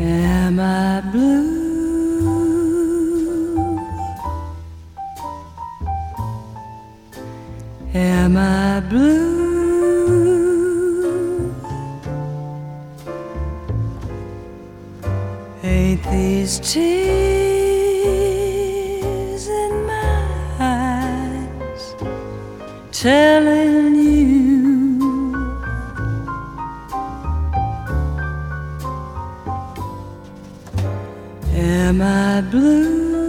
Am I blue? Am I blue? Ain't these tears in my eyes telling you am I blue?